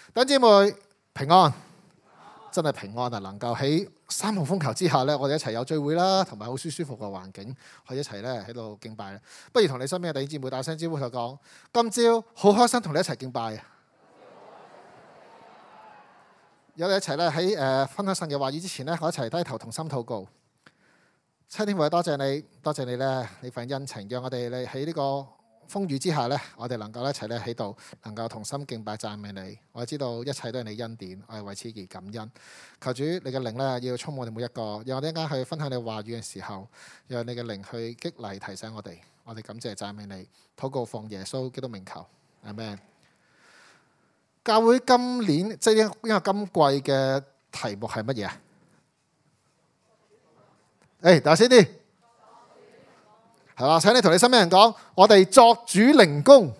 弟兄姊妹平安，真係平安啊！能夠喺3號風球之下咧，我哋一齊有聚會啦，同埋好舒服嘅環境，可以一齊咧喺度敬拜啦。不如同你身邊嘅弟兄姊妹大聲招呼佢講：今朝好開心同你一齊敬拜啊！有你一齊咧喺分享神嘅話語之前咧，我一齊低頭同心禱告。親天父，多謝你，多謝你咧，你份恩情，讓我哋喺呢個風雨之下咧，我哋能夠一齊咧喺度，能夠同心敬拜讚美你。我知道一切都係你恩典，我係為此而感恩。求主你嘅靈咧要充滿我哋每一個，讓我哋一間去分享你話語嘅時候，讓你嘅靈去激勵提醒我哋。我哋感謝讚美你，禱告奉耶穌基督名求，阿們。教會今年即係呢個今季嘅題目係乜嘢啊？大聲啲，係嘛？請你同你身邊人講，我哋作主靈工。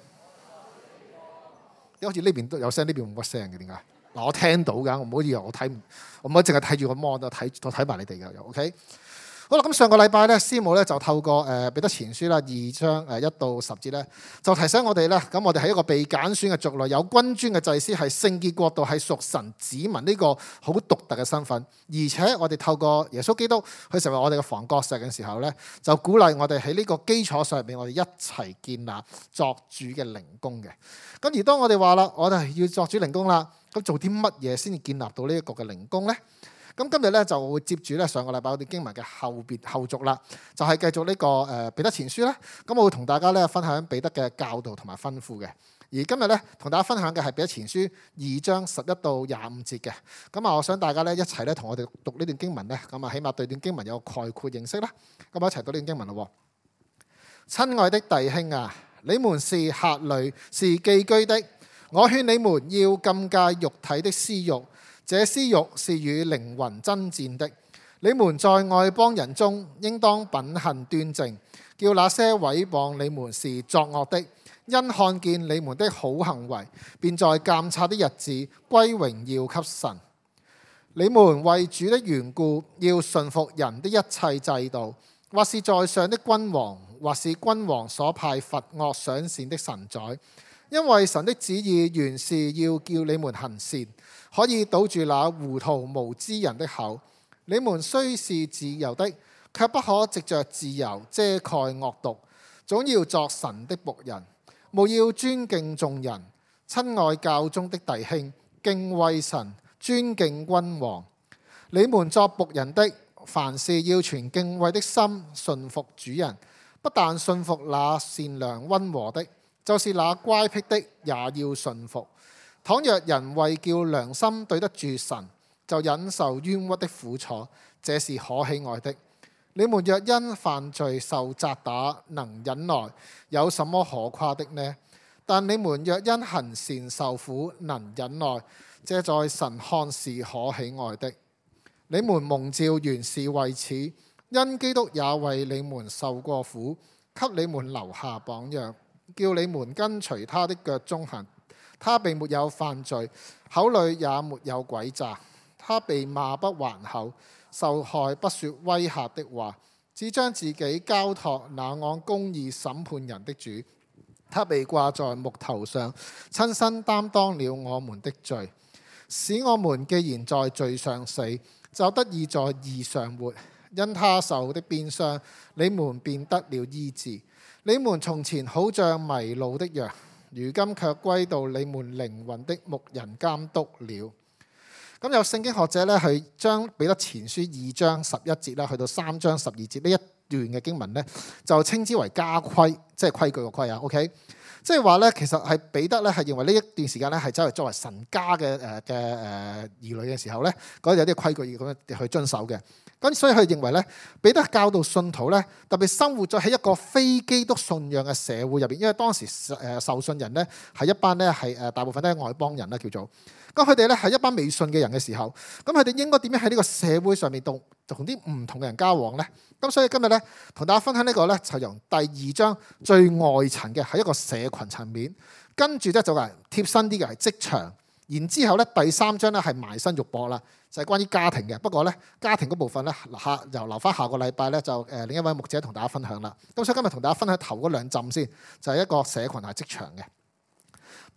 好似呢邊都有聲，呢邊冇乜聲嘅，點解？嗱，我聽到㗎，我唔好以為我睇唔，我唔好淨係睇住個 mon，我睇埋你哋㗎。OK。好啦，咁上個禮拜咧，師母咧就透過彼得前書啦2章1到10節咧，就提醒我哋咧，咁我哋係一個被揀選嘅族類，有君尊嘅祭司，係聖潔國度，係屬神子民呢個好獨特嘅身份。而且我哋透過耶穌基督去成為我哋嘅房角石嘅時候咧，就鼓勵我哋喺呢個基礎上面，我哋一齊建立作主嘅靈工嘅。咁而當我哋話啦，我哋要作主靈工啦，咁做啲乜嘢先至建立到呢一個嘅靈工咧？咁今日咧就會接住咧上個禮拜我哋經文嘅後續啦，就係繼續呢個彼得前書啦。咁我會同大家咧分享彼得嘅教導同埋吩咐嘅。而今日咧同大家分享嘅係彼得前書2章11到25節嘅。咁我想大家咧一齊咧同我哋讀呢段經文咧，咁起碼對段經文有個概括認識啦。咁一齊讀呢段經文咯。親愛的弟兄啊，你們是客旅，是寄居的，我勸你們要禁戒肉體的私慾。這私慾是與靈魂爭戰的。你們在外邦人中應當品行端正，叫那些毀謗你們是作惡的，因看見你們的好行為，便在監察的日子歸榮耀給神。你們為主的緣故要順服人的一切制度，或是在上的君王，或是君王所派罰惡賞善的臣宰，因為神的旨意原是要叫你們行善，可以堵住那糊塗無知人的口。你們雖是自由的，卻不可藉着自由遮蓋惡毒，總要作神的僕人。務要尊敬眾人，親愛教中的弟兄，敬畏神，尊敬君王。你們作僕人的，凡事要存敬畏的心，順服主人。不但順服那善良溫和的，就是那乖僻的，也要順服。倘若人為叫良心對得住神，就忍受冤屈的苦楚，這是可喜愛的。你們若因犯罪受責打，能忍耐，有什麼可誇的呢？但你們若因行善受苦，能忍耐，這在神看是可喜愛的。你們蒙召原是為此，因基督也為你們受過苦，給你們留下榜樣，叫你們跟隨他的腳蹤行。他並沒有犯罪，口裏也沒有詭詐。他被罵不還口，受害不說威嚇的話，只將自己交託那按公義審判人的主。他被掛在木頭上，親身擔當了我們的罪，使我們既然在罪上死，就得以在義上活。因他受的鞭傷，你們便得了醫治。你們從前好像迷路的羊，如今卻歸到你們靈魂的牧人監督了。咁有聖經學者咧，去將彼得前書2章11節啦，去到3章12節呢一段嘅經文咧，就稱之為家規，即係規矩個規啊。OK，即係話咧，其實係彼得咧係認為呢一段時間咧係走嚟作為神家嘅兒女嘅時候咧，嗰有啲規矩要咁樣去遵守嘅。咁所以佢認為咧，彼得教導信徒咧，特別生活咗喺一個非基督信仰嘅社會入邊，因為當時受信人咧係一班咧係大部分都係外邦人啦，叫做咁佢哋咧係一班未信嘅人嘅時候，咁佢哋應該點樣喺呢個社會上面同啲唔同嘅人交往咧？咁所以今日咧同大家分享呢個咧，就由第2章最外層嘅係一個社群層面，跟住咧就係貼身啲嘅係職場。然之後咧，第3章咧係埋身肉搏啦，就係關於家庭嘅。不過咧，家庭嗰部分咧，留翻下個禮拜咧，就另一位牧者同大家分享啦。咁所以今日同大家分享頭嗰2浸先，就係一個社群同職場嘅。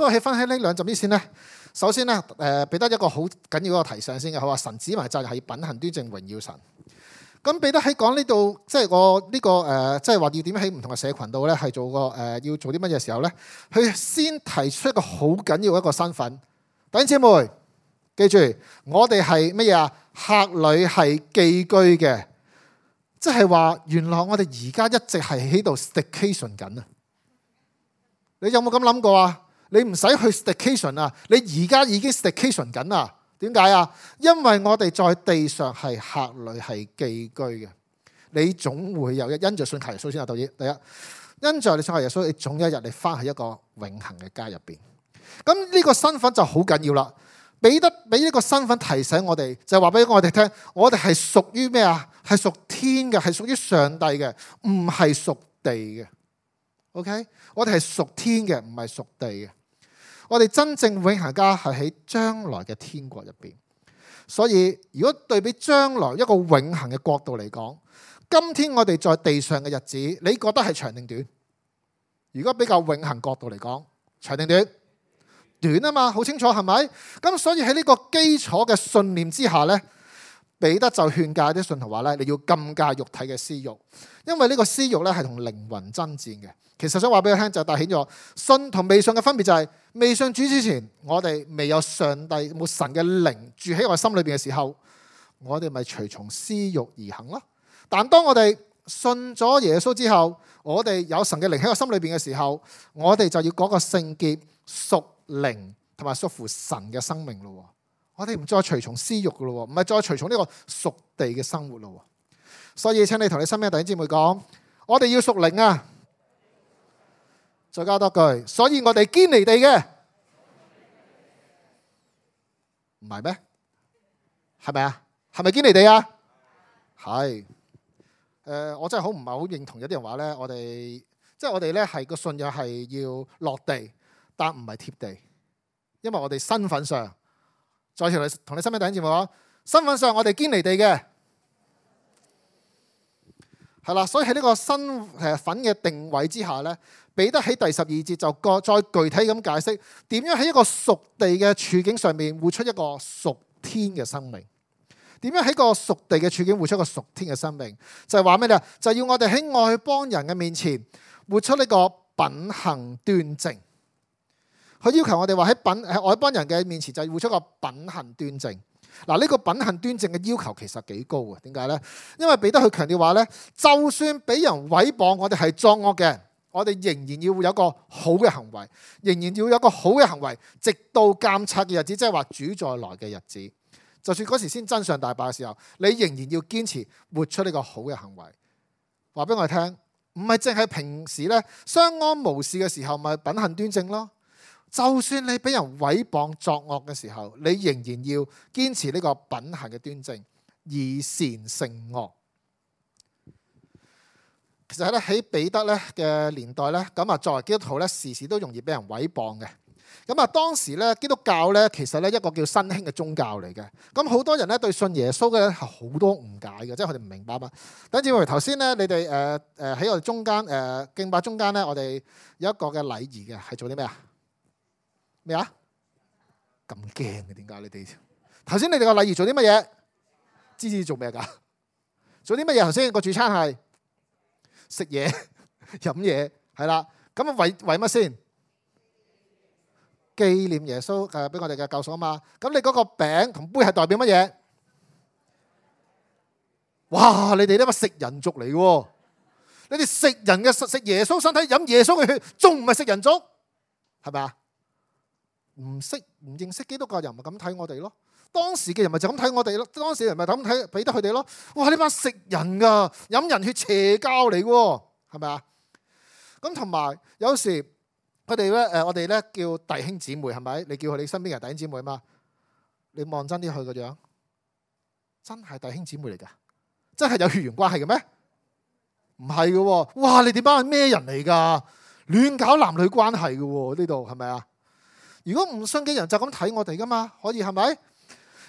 不過喺分析呢兩浸之前呢，首先呢，彼得一個好緊要一個提醒先嘅，佢話神指明責任係品行端正榮耀神。咁彼得喺講呢度，即係我呢個即係話要點喺唔同嘅社群度咧，係做個要做啲乜嘢時候咧，佢先提出一個好緊要一個身份。弟兄姊妹，記住，我哋係乜嘢啊？客旅係寄居嘅，即係話原來我哋而家一直係喺度 staycation 緊啊！你有冇咁諗過啊？你唔使去 staycation 啊，你而家已經 staycation 緊啊！點解啊？因為我哋在地上係客旅係寄居嘅，你總會有因着信靠耶穌先啊！第一，因着你信靠耶穌，你總有一日你翻去一個永恆嘅家入邊。咁呢個身份就好緊要啦。彼得俾呢個身份提醒我哋，就係話俾我哋聽，我哋係屬於咩啊？係屬天嘅，係屬於上帝嘅，唔係屬地嘅。OK， 我哋係屬天嘅，唔係屬地嘅。我哋真正永恆家係喺將來嘅天國入邊，所以如果對比將來一個永恆嘅國度嚟講，今天我哋在地上嘅日子，你覺得係長定短？如果比較永恆角度嚟講，長定短？短啊嘛，好清楚係咪？咁所以喺呢個基礎嘅信念之下呢，彼得就勸誡啲信徒話咧，你要禁戒肉體嘅私欲，因為呢個私欲咧係同靈魂爭戰嘅。其實想話俾佢聽就帶顯咗信同未信嘅分別，就係未信主之前，我哋未有上帝冇神嘅靈住喺我心裏邊嘅時候，我哋咪隨從私欲而行咯。但當我哋信咗耶穌之後，我哋有神嘅靈喺我心裏邊嘅時候，我哋就要嗰個聖潔屬靈同埋屬乎神嘅生命咯。我哋唔再隨從私欲噶咯，唔係再隨從呢個屬地嘅生活咯。所以請你同你身邊嘅弟兄姊妹講，我哋要屬靈啊！再加多句，所以我哋堅離地嘅，唔係咩？係咪啊？係咪堅離地啊？係。我真係唔係好認同有啲人話咧，我哋即係我哋咧係個信仰係要落地，但唔係貼地，因為我哋身份上，再同你身邊弟兄姊妹講，身份上我哋堅離地嘅，係啦。所以喺呢個身份嘅定位之下咧，彼得喺第12節就再具體咁解釋點樣喺一個屬地嘅處境上面活出一個屬天嘅生命。點樣喺個屬地嘅處境活出一個屬天嘅生命？就係話咩咧？就係要我哋喺外邦人嘅面前活出呢個品行端正。佢要求我哋話喺外邦人嘅面前就活出個品行端正。嗱，呢個品行端正嘅要求其實幾高啊？點解咧？因為彼得佢強調話咧，就算俾人毀謗我哋係作惡嘅，我哋仍然要有一個好嘅行為，仍然要有一個好嘅行為，直到監察嘅日子，即係話主再來嘅日子。就算嗰時先真相大白嘅時候，你仍然要堅持活出呢個好嘅行為。話俾我哋聽，唔係淨係平時咧相安無事嘅時候，咪品行端正咯。就算你俾人毀謗作惡嘅時候，你仍然要堅持呢個品行嘅端正，以善勝惡。其實咧喺彼得咧嘅年代咧，咁啊作為基督徒咧，時時都容易俾人毀謗嘅。咁啊，當時咧基督教咧，其實咧一個叫新興嘅宗教嚟嘅。咁好多人咧對信耶穌嘅係好多誤解嘅，即係佢哋唔明白嘛。等陣，頭先咧你哋喺我哋中間敬拜中間咧，我哋有一個嘅禮儀嘅，係做啲咩啊？咩啊？咁驚嘅點解你哋？頭先你哋個禮儀做啲乜嘢？知做咩㗎？做啲乜嘢？頭先個主餐係食嘢、飲嘢，係啦。咁啊為乜先？紀念耶穌俾我哋嘅救贖啊嘛。咁你嗰個餅同杯係代表乜嘢？哇！你哋呢個食人族嚟喎，你哋食人嘅食耶穌身體，飲耶穌嘅血，仲唔係食人族？係咪啊？唔認識基督教人咪咁睇我哋咯。當時嘅人咪就咁睇我哋咯。當時人咪咁睇彼得佢哋咯。哇！呢班食人噶，飲人血邪教嚟喎，係咪啊？咁同埋有時。佢哋咧我哋咧叫弟兄姊妹係咪？你叫佢哋身邊嘅弟兄姊妹嘛？你望真啲佢個樣，真係弟兄姊妹嚟㗎？真係有血緣關係嘅咩？唔係嘅喎！哇！你哋班係咩人嚟㗎？亂搞男女關係嘅喎，呢度係咪啊？如果唔信嘅人就咁睇我哋㗎嘛？可以係咪？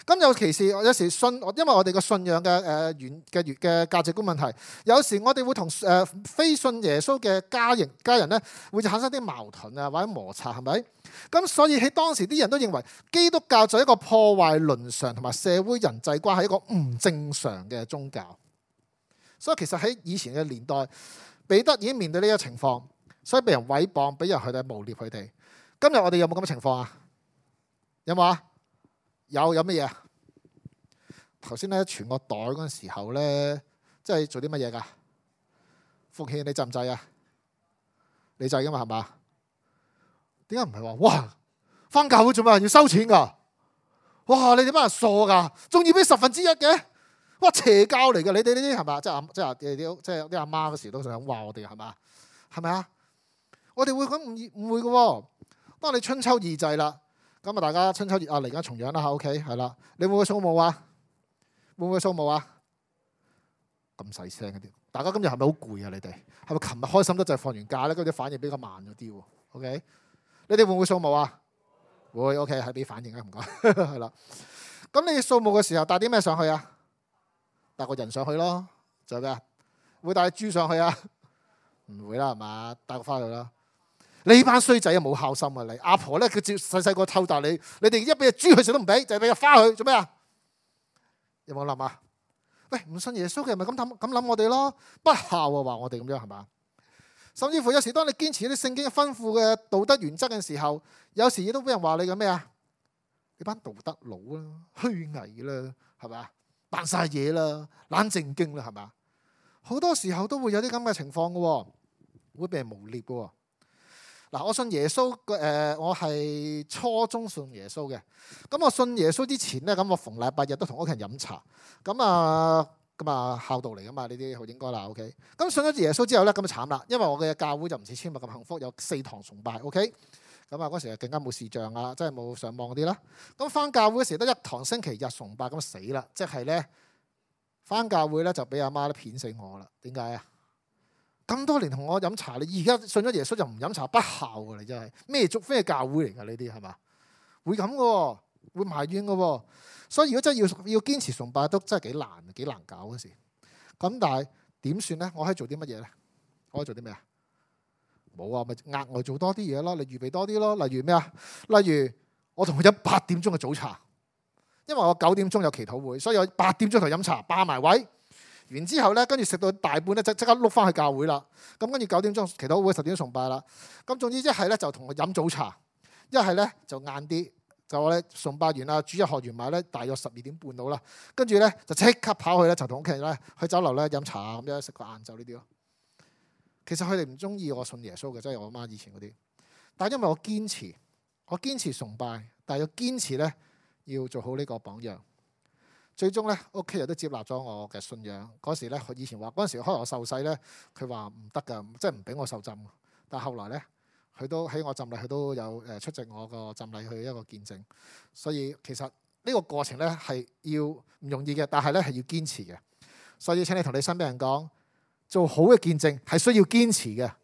咁有時信，因為我哋個信仰嘅價值觀問題，有時我哋會同非信耶穌嘅家人咧，會產生啲矛盾啊，或者摩擦，係咪？咁所以喺當時啲人都認為基督教就係一個破壞倫常同埋社會人際關係一個唔正常嘅宗教。所以其實喺以前嘅年代，彼得已經面對呢個情況，所以被人毀謗，俾人去誣衊佢哋。今日我哋有冇咁嘅情況啊？有冇啊？有乜嘢啊？頭先咧傳個袋嗰陣時候咧，即係做啲乜嘢㗎？奉獻你制唔制啊？你制㗎嘛，係嘛？點解唔係話哇返教會做咩要收錢㗎？哇！你哋班人傻㗎，仲要俾1/10嘅？哇！邪教嚟㗎，你哋呢啲係嘛？即係啲阿媽嗰時都想話我哋係嘛？係咪啊？我哋會咁唔會嘅喎？當你春秋二祭啦。咁啊！大家春秋嚟緊重陽啦嚇 ，OK 係啦。你會唔會掃墓啊？會唔會掃墓啊？咁細聲嗰啲，大家今日係咪好攰啊？你哋係咪琴日開心得滯放完假咧？嗰啲反應比較慢咗啲喎。OK，你哋會唔會掃墓啊？會 OK，係俾反應啊，唔該係啦。咁你掃墓嘅時候帶啲咩上去啊？帶個人上去咯，仲有咩啊？會帶豬上去啊？唔會啦，係嘛？帶個花去啦。你班衰仔啊，冇孝心啊！你阿婆咧，佢細個湊大你，你哋一俾隻豬佢食都唔俾，就係俾隻花佢做咩啊？有冇諗啊？喂，唔信耶穌嘅咪咁諗我哋咯？不孝啊，話我哋咁樣係嘛？甚至乎有時當你堅持啲聖經吩咐嘅道德原則嘅時候，有時亦都俾人話你嘅咩啊？你班道德佬啦，虛偽啦，係咪？扮晒嘢啦，懶正經啦，係咪？好多時候都會有啲咁嘅情況嘅，會俾人誣衊嘅。嗱，我信耶穌我係初中信耶穌嘅。咁我信耶穌之前咧，咁我逢禮拜日都同屋企人飲茶。咁啊孝道嚟噶嘛，呢啲好應該啦。OK。咁信咗耶穌之後咧，咁就慘啦，因為我嘅教會就唔似簽物咁幸福，有4堂崇拜。OK。咁啊嗰時啊更加冇視像啊，即係冇上網嗰啲啦。咁翻教會嗰時得1堂星期日崇拜，咁死啦！即係咧翻教會咧就俾阿媽咧騙死我啦。點解啊？咁多年同我飲茶，你而家信咗耶穌就唔飲茶，不孝㗎！你真係咩教會嚟㗎？呢啲係嘛？會咁嘅喎，會埋怨嘅喎。所以如果真係要堅持崇拜，都真係幾難搞嗰時。咁但係點算咧？我可以做啲乜嘢咧？我可以做啲咩啊？冇啊，咪額外做多啲嘢咯。你預備多啲咯。例如咩啊？例如我同佢飲8點鐘嘅早茶，因為我9點鐘有祈禱會，所以我8點鐘同佢飲茶霸埋位。完之後咧，跟住食到大半咧，即刻碌翻去教會啦。咁跟住9點鐘祈禱會，10點崇拜啦。咁總之一係咧就同佢飲早茶，一係咧就晏啲，就我咧崇拜完啦，主日學完埋咧，大約12點半到啦。跟住咧就即刻跑去咧，就同屋企人咧去酒樓咧飲茶咁樣食個晏晝呢啲咯。其實佢哋唔中意我信耶穌嘅，即係我媽以前嗰啲。但係因為我堅持崇拜，但係要堅持咧要做好呢個榜樣。最終咧，屋企人都接納咗我嘅信仰。嗰時咧，以前話嗰陣時開我受洗咧，佢話唔得㗎，即係唔俾我受浸。但係後來咧，佢都喺我浸禮，佢都有出席我個浸禮去一個見證。所以其實呢個過程咧係要唔容易嘅，但係咧係要堅持嘅。所以請你同你身邊人講，做好嘅見證係需要堅持嘅。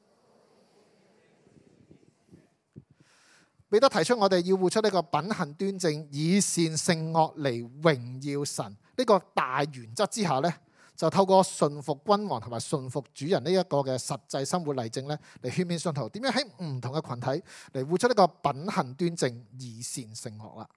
彼得提出我哋要活出呢個品行端正、以善勝惡嚟榮耀神呢個大原則之下咧，就透過順服君王同埋順服主人呢一個嘅實際生活例證咧，嚟勸勉信徒點樣喺唔同嘅群體嚟活出呢個品行端正、以善勝惡啦。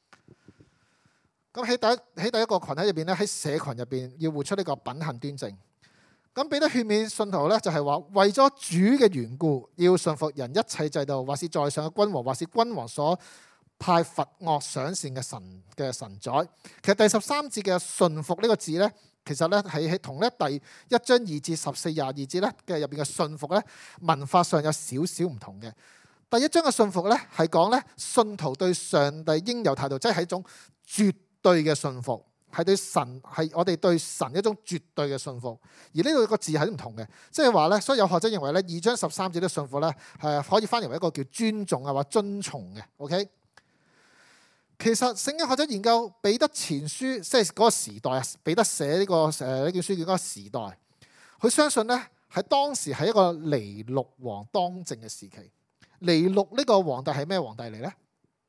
咁喺第一個群體入邊咧，喺社群入邊要活出呢個品行端正。咁彼得勸勉信徒咧，就係話為咗主嘅緣故，要順服人一切制度，或是在上嘅君王，或是君王所派罰惡賞善嘅神宰。其實第13節嘅順服呢個字咧，其實咧係同咧第1章2節14、22節咧嘅入邊嘅順服咧，文法上有少少唔同嘅。第1章嘅順服咧係講咧信徒對上帝應有態度，即係一種絕對嘅順服。係對神，係我哋對神一種絕對嘅信服，而呢度個字係唔同嘅，即係話咧，所以有學者認為咧2章13節嘅信服咧係可以翻譯為一個叫尊重啊或遵從嘅。OK， 其實聖經學者研究彼得前書，即係嗰個時代啊，彼得寫呢卷書卷嗰個時代，佢相信咧喺當時係一個尼祿王當政嘅時期。尼祿呢個皇帝係咩皇帝嚟咧？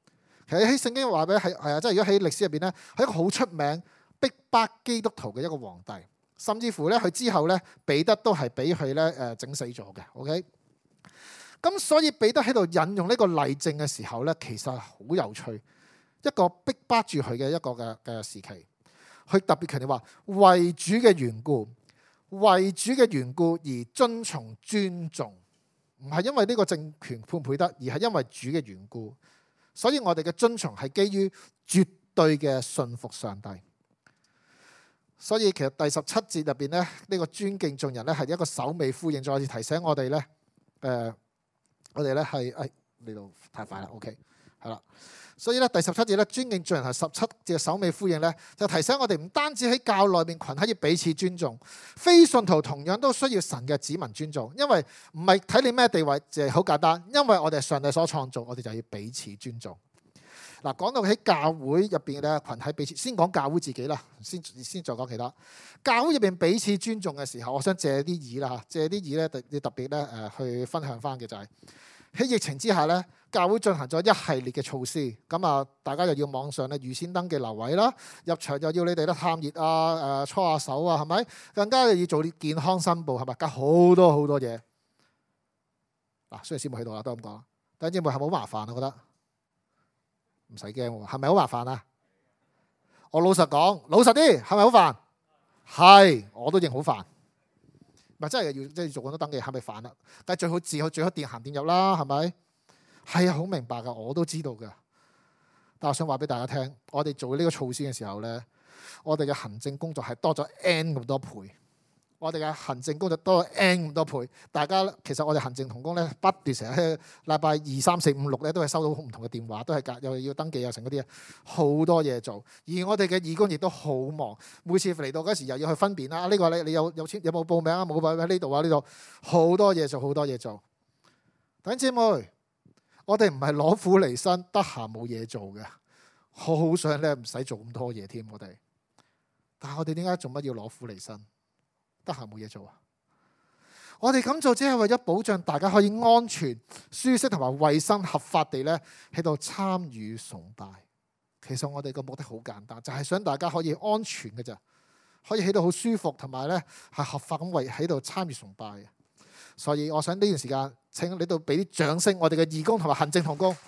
其實喺聖經話俾係啊，即係如果喺歷史入邊咧，係一個好出名逼迫基督徒嘅一個皇帝，甚至乎咧佢之後咧彼得都係俾佢咧整死咗嘅。OK，咁所以彼得喺度引用呢個例證嘅時候咧，其實好有趣，一個逼迫住佢嘅一個嘅時期，佢特別強調話為主嘅緣故，為主嘅緣故而遵從尊重，唔係因為呢個政權配唔配得，而係因為主嘅緣故。所以我哋嘅遵從係基於絕對嘅信服上帝。所以其實第17節入邊咧，呢個尊敬眾人咧係一個首尾呼應，再次提醒我哋咧，我哋咧係呢度太快啦。OK， 係啦。所以咧第17節咧尊敬眾人係17節嘅首尾呼應咧，就提醒我哋唔單止喺教內面群體要彼此尊重，非信徒同樣都需要神嘅子民尊重，因為唔係睇你咩地位，就係好簡單，因為我哋係上帝所創造，我哋就要彼此尊重。嗱，講到喺教會入邊嘅群體彼此，先講教會自己啦，先再講其他。教會入邊彼此尊重嘅時候，我想借啲意啦，借啲意咧，要特別咧去分享翻嘅就係喺疫情之下咧，教會進行咗一系列嘅措施。咁啊，大家又要網上咧預先登記留位啦，入場又要你哋咧探熱啊、搓下手啊，係咪？更加要做啲健康申報，係咪？加好多嘢。嗱，雖然師母喺度啦，都咁講。弟兄姊妹係咪好麻煩啊？我覺得。唔使驚喎，係咪好麻煩啊？我老實講，老實啲，係咪好煩？係，我都認好煩。咪真係要即係做咁多登記，係咪煩啦？但係最好電行電入啦，係咪？係啊，好明白噶，我都知道噶。但我想話俾大家聽，我哋做呢個措施嘅時候咧，我哋嘅行政工作係多咗 N 咁多倍。我哋嘅行政工作多咗 N 咁多倍，大家其實我哋行政同工咧不斷成日禮拜2、3、4、5、6咧都係收到唔同嘅電話，都係又要登記又成嗰啲啊，好多嘢做。而我哋嘅義工亦都好忙，每次嚟到嗰時又要去分辨啦。呢個你有冇報名啊？冇報名喺呢度啊？呢度好多嘢做，好多嘢做。弟兄姊妹，我哋唔係攞苦離身，得閒冇嘢做嘅，好想咧唔使做咁多嘢添。我哋，但係我哋點解做乜要攞苦離身？得閒冇嘢做啊！我哋咁做只係為咗保障大家可以安全、舒適同埋衛生、合法地咧喺度參與崇拜。其實我哋個目的好簡單，就係想大家可以安全嘅咋，可以喺度好舒服，同埋咧係合法咁為喺度參與崇拜嘅。所以我想呢段時間請你度俾啲掌聲，我哋嘅義工同埋行政同工。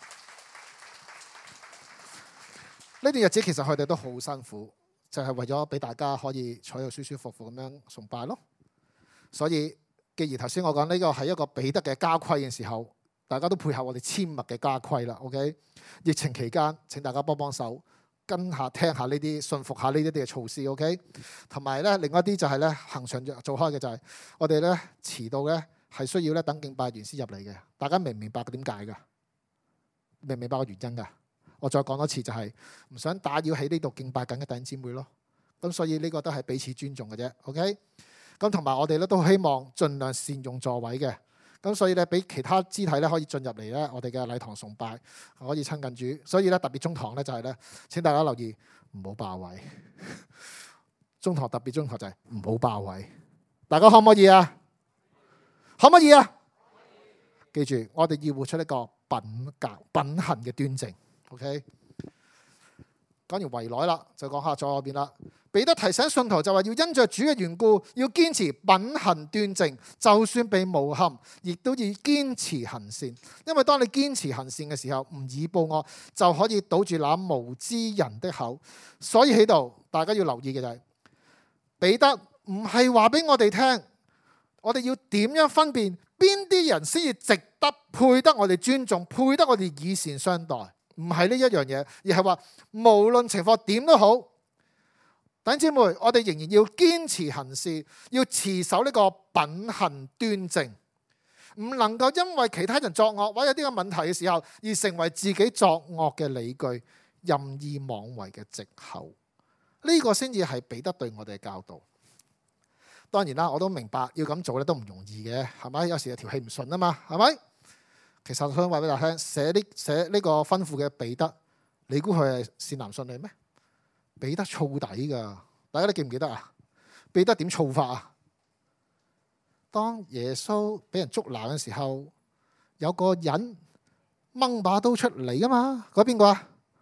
呢段日子其實佢哋都好辛苦。就係為咗俾大家可以坐喺度舒舒服服咁樣崇拜咯。所以，既然頭先我講呢個係一個彼得嘅家規嘅時候，大家都配合我哋簽密嘅家規啦。OK， 疫情期間請大家幫手跟下聽下呢啲，信服下呢一啲嘅措施。OK， 同埋咧另外一啲就係咧恆常做開嘅就係我哋咧遲到咧係需要咧等敬拜員先入嚟嘅。大家明唔明白點解㗎？明唔明白個原因㗎？我再講多次，就係唔想打擾喺呢度敬拜緊嘅弟兄姊妹咯。咁所以呢個都係彼此尊重嘅啫。OK， 咁同埋我哋咧都希望盡量善用座位嘅。咁所以咧俾其他肢體咧可以進入嚟咧我哋嘅禮堂崇拜，可以親近主。所以咧特別中堂咧就係咧請大家留意唔好霸位。中堂特別中堂就係唔好霸位。大家可唔可以啊？可唔可以啊？記住我哋要活出一個品行嘅端正。OK， 講完圍內啦，就講下左右邊啦。彼得提醒信徒就話要因着主嘅緣故，要堅持品行端正，就算被誣陷，亦都要堅持行善。因為當你堅持行善嘅時候，唔以報惡，就可以堵住那無知人的口。所以喺度，大家要留意嘅就係，彼得唔係話俾我哋聽，我哋要點樣分辨邊啲人先至值得配得我哋尊重，配得我哋以善相待。唔係呢一樣嘢，而係話無論情況點都好，弟兄姊妹，我哋仍然要堅持行事，要持守呢個品行端正，唔能夠因為其他人作惡或者有啲嘅問題嘅時候，而成為自己作惡嘅理據、任意妄為嘅藉口。呢個先至係彼得對我哋嘅教導。當然啦，我都明白要咁做咧都唔容易嘅，係咪？有時有條氣唔順啊嘛，係咪？其實我想話俾大家聽，寫呢個吩咐嘅彼得，你估佢係善男信女咩？彼得燥底噶，大家都記唔記得啊？彼得點燥法啊？當耶穌俾人捉拿嘅時候，有個人掹把刀出嚟啊嘛，嗰邊個啊？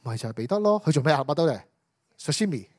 咪就係彼得咯。佢做咩啊？麥兜嚟 sashimi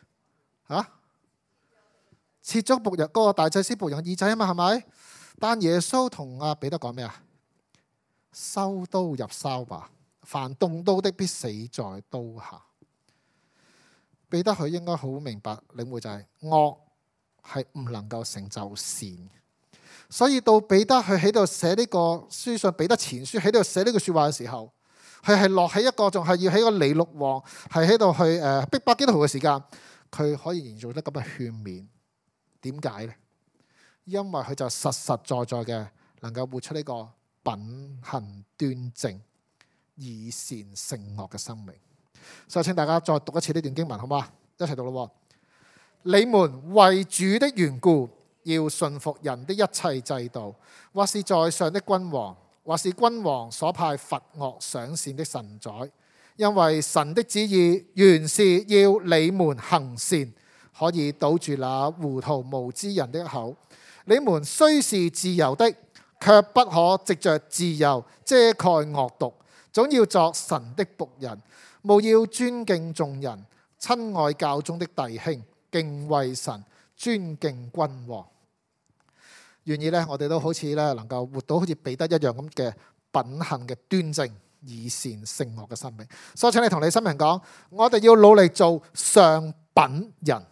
切咗僕人嗰個大祭司僕人耳仔啊嘛，係咪？但耶穌同阿彼得講咩啊？收刀入鞘吧，凡動刀的必死在刀下。彼得佢應該好明白領會就係惡係唔能夠成就善，所以到彼得佢喺度寫呢個書信，彼得前書喺度寫呢句說話嘅時候，佢係落喺一個仲係要喺個尼祿王係喺度去逼迫基督徒嘅時間，佢可以延續得咁嘅勸勉。點解呢？因為佢就實實在在嘅能夠活出呢個品行端正、以善勝惡嘅生命。所以請大家再讀一次呢段經文，好嗎？一齊讀咯。你們為主的緣故，要順服人的一切制度，或是在上的君王，或是君王所派罰惡賞善的臣宰，因為神的旨意原是要你們行善，可以堵住那糊塗無知人的口。你們雖是自由的，卻不可藉着自由遮蓋惡毒，總要作神的僕人，務要尊敬眾人，親愛教中的弟兄，敬畏神，尊敬君王。願意呢，我哋都好似呢，能夠活到好似彼得一樣咁嘅品行嘅端正、以善勝惡嘅生命。所以請你同你心人講，我哋要努力做上品人。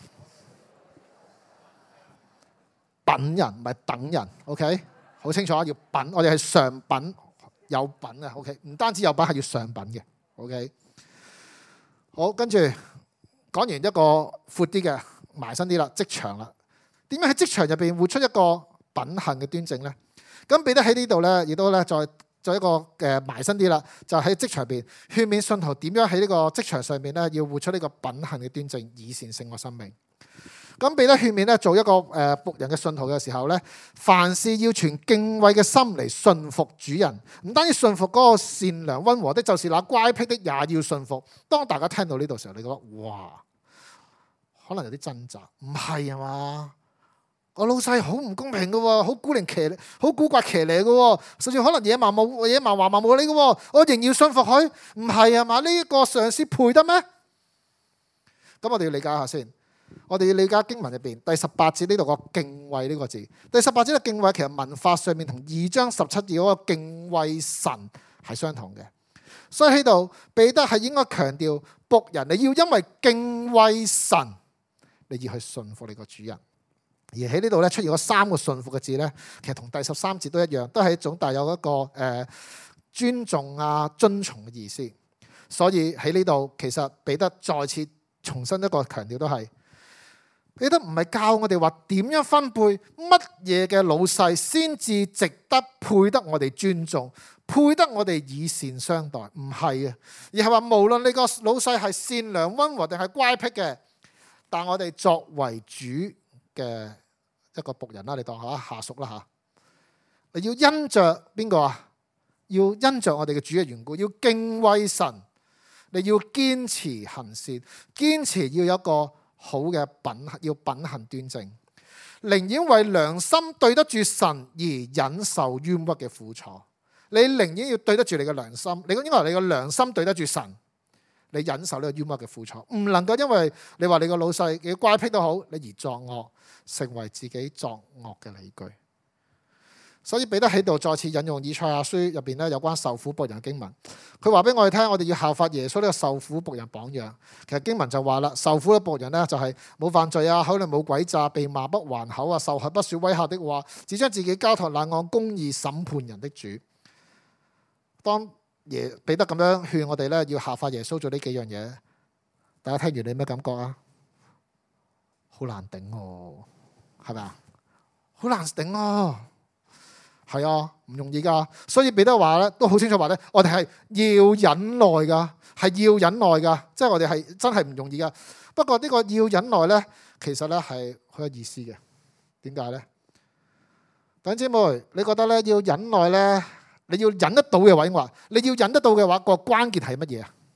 品人唔係等人 ，OK？ 好清楚，要品，我哋係上品，有品嘅 ，OK？ 唔單止有品，係要上品嘅 ，OK？ 好，跟住講完一個闊啲嘅，埋身啲啦，職場啦。點樣喺職場入邊活出一個品行嘅端正呢？咁彼得喺呢度呢，亦都咧再一個埋身啲啦，就喺職場入邊勸勉信徒點樣喺呢個職場上面呢，要活出呢個品行嘅端正、以善勝惡生命。咁彼得勸勉咧，做一個僕人嘅信徒嘅時候咧，凡事要存敬畏嘅心嚟順服主人，唔單止順服嗰個善良溫和的，就是那乖僻的也要順服。當大家聽到呢度時候，你覺得哇，可能有啲掙扎，唔係啊嘛？我老細好唔公平嘅喎，好古靈騎呢，好古怪騎呢嘅喎，甚至可能野蠻橫蠻無理嘅喎，我仍然要順服佢，唔係啊嘛？呢一個上司配得咩？咁我哋要理解一下先。我哋要理解經文入邊第18節呢度個敬畏呢個字。第18節嘅敬畏其實文法上面同2章17節嗰個敬畏神係相同嘅，所以喺度彼得係應該強調僕人你要因為敬畏神，你要去順服你個主人。而喺呢度咧出現咗3個順服嘅字咧，其實同第13節都一樣，都係一種帶有一個尊重啊、遵從嘅意思。所以喺呢度其實彼得再次重申一個強調都係。彼得唔係教我哋話點樣分配乜嘢嘅老細先至值得配得我哋尊重，配得我哋以善相待，唔係啊，而係話無論你個老細係善良溫和定係乖僻嘅，但我哋作為主嘅一個僕人啦，你當下屬啦吓，你要因着邊個啊？要因着我哋嘅主嘅緣故，要敬畏神，你要堅持行善，堅持要有一個好嘅品，要品行端正，寧願為良心對得住神而忍受冤屈嘅苦楚。你寧願要對得住你嘅良心，你應該話你嘅良心對得住神，你忍受呢個冤屈嘅苦楚，唔能夠因為你話你個老細幾乖僻都好，你而作惡，成為自己作惡嘅理據。所以彼得喺度再次引用以賽亞書入邊咧有關受苦僕人嘅經文，佢話俾我哋聽，我哋要效法耶穌呢個受苦僕人榜樣。其實經文就話啦，受苦嘅僕人呢，就係冇犯罪啊，口裏冇詭詐，被罵不還口啊，受害不說威嚇的話，只將自己交託那按公義審判人的主。當彼得咁樣勸我哋咧，要效法耶穌做呢幾樣嘢，大家聽完你咩感覺啊？好難頂喎，係咪啊？好難頂啊！係啊，唔容易噶，所以彼得話咧都好清楚話咧，我哋係要忍耐噶，係要忍耐噶，即係我哋係真係唔容易噶。不過呢個要忍耐咧，其實咧係好有意思嘅。點解咧？弟兄姊妹，你覺得咧要忍耐咧，你要忍得到嘅話，你要忍得到嘅話，個關鍵係乜嘢啊？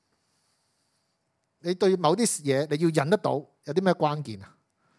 你對某啲嘢你要忍得到，有啲咩關鍵啊？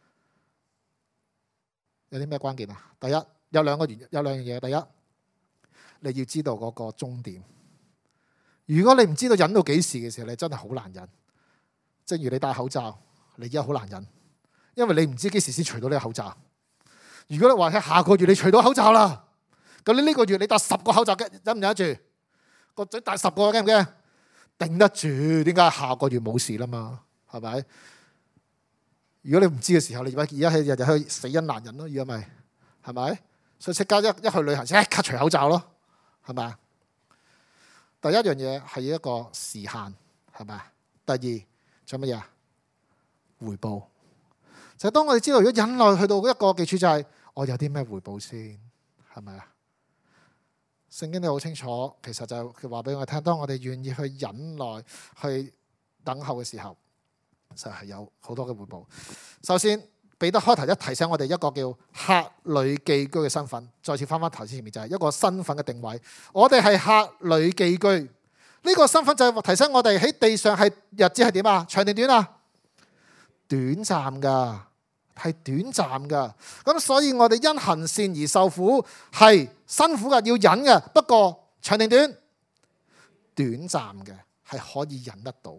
有啲咩關鍵啊？第一。有兩樣嘢。第一，你要知道嗰個終點， 如果你唔知道忍到幾時嘅時候，你真係好難忍。正如你戴口罩，你而家好難忍，因為你唔知幾時先除到呢個口罩。如果你話喺下個月你除到口罩啦，咁你呢個月你戴10個口罩，忍唔忍得住？個嘴戴10個驚唔驚？頂得住？點解下個月冇事啦嘛？係咪？如果你唔知嘅時候，你而家日日去死因難忍咯，而家咪係咪？所以即刻一去旅行，即刻除口罩咯，係咪啊？第一樣嘢係一個時限，係咪啊？第二仲有乜嘢啊？回報。就係當我哋知道，如果忍耐去到一個記處，就係我有啲咩回報先，係咪啊？聖經都好清楚，其實就係話俾我哋聽，當我哋願意去忍耐、去等候嘅時候，就係有好多嘅回報。首先，彼得開頭一提醒我哋一個叫客旅寄居嘅身份，再次翻頭先前面就係一個身份嘅定位。我哋係客旅寄居，呢個身份就係提醒我哋喺地上係日子係點啊？長定短啊？短暫噶，係短暫噶。咁所以我哋因行善而受苦，係辛苦噶，要忍嘅。不過長定短？短暫嘅，係可以忍得到。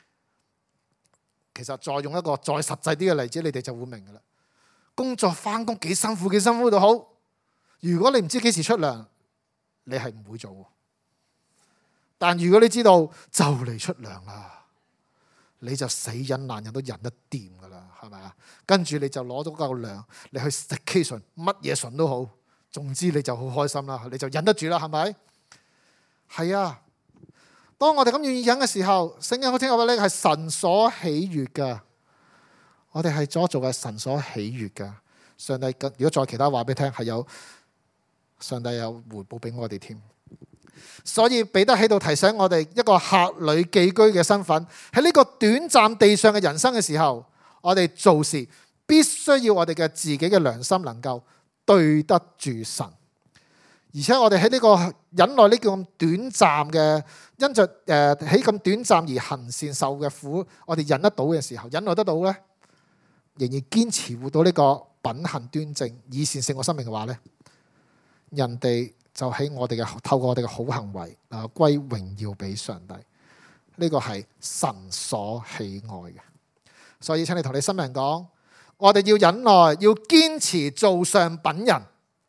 其實再用一個再實際啲嘅例子，你哋就會明噶啦。工作翻工幾辛苦都好，如果你唔知幾時出糧，你係唔會做。但如果你知道就嚟出糧啦，你就死忍難忍都忍得掂噶啦，係咪啊？跟住你就攞咗嚿糧，你去 staycation 乜嘢筍都好，總之你就好開心啦，你就忍得住啦，係咪？係啊。當我哋咁願意忍嘅時候，聖經好清楚話呢係神所喜悅噶。我哋係所做嘅神所喜悅噶。上帝如果再其他話俾你聽，係有上帝有回報俾我哋添。所以彼得喺度提醒我哋一個客旅寄居嘅身份，喺呢個短暫地上嘅人生嘅時候，我哋做事必須要我哋嘅自己嘅良心能夠對得住神。而且我哋喺呢個忍耐呢個咁短暫嘅，因着喺咁短暫而行善受嘅苦，我哋忍得到嘅時候，忍耐得到呢，仍然堅持活到呢個品行端正、以善勝惡生命嘅話呢，人哋就喺我哋嘅透過我哋嘅好行為歸榮耀俾上帝。呢個係神所喜愛嘅。所以請你同你身邊人講，我哋要忍耐，要堅持做上品人。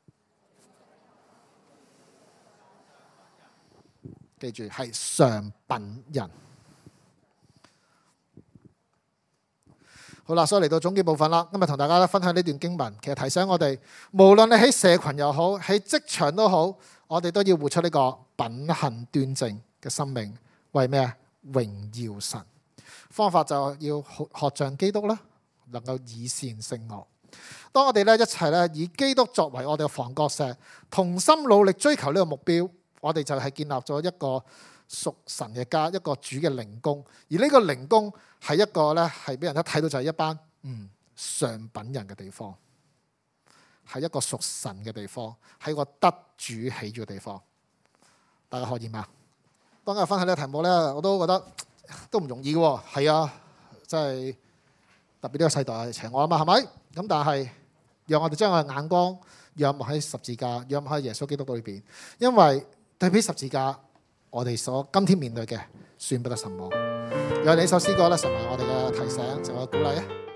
記住係上品人。好啦，所以嚟到總結部分啦。今日同大家分享呢段經文，其實提醒我哋，無論你喺社群又好，喺職場都好，我哋都要活出呢個品行端正嘅生命。為咩啊？榮耀神。方法就要學像基督啦，能夠以善勝惡。當我哋一齊以基督作為我哋嘅房角石，同心努力追求呢個目標，我哋就係建立咗一個屬神嘅家，一個主嘅靈宮。而呢個靈宮係一個係俾人一睇到就係一班上品人嘅地方，係一個屬神嘅地方，係一個得主喜悅嘅地方。大家可以嗎？當日分享呢個題目我都覺得都唔容易嘅。係啊，真係特別呢個世代係邪惡啊嘛，係咪？咁但係讓我哋將我嘅眼光仰望喺十字架，仰望喺耶穌基督裏邊，因為對比十字架，我哋所今天面對嘅算不得什麼。有你首詩歌神為我哋嘅提醒，成為鼓勵啊！